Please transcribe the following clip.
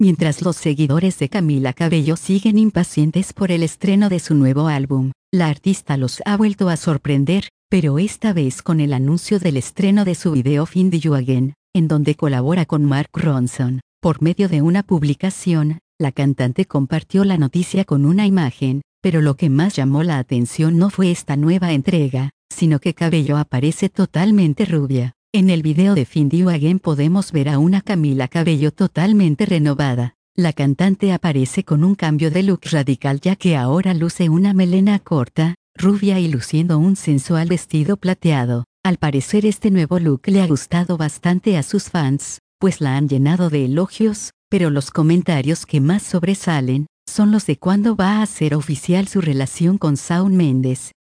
Mientras los seguidores de Camila Cabello siguen impacientes por el estreno de su nuevo álbum, la artista los ha vuelto a sorprender, pero esta vez con el anuncio del estreno de su video Find You Again, en donde colabora con Mark Ronson. Por medio de una publicación, la cantante compartió la noticia con una imagen, pero lo que más llamó la atención no fue esta nueva entrega, sino que Cabello aparece totalmente rubia. En el video de Find You Again podemos ver a una Camila Cabello totalmente renovada. La cantante aparece con un cambio de look radical ya que ahora luce una melena corta, rubia y luciendo un sensual vestido plateado. Al parecer este nuevo look le ha gustado bastante a sus fans, pues la han llenado de elogios, pero los comentarios que más sobresalen son los de cuándo va a ser oficial su relación con Shawn Mendes.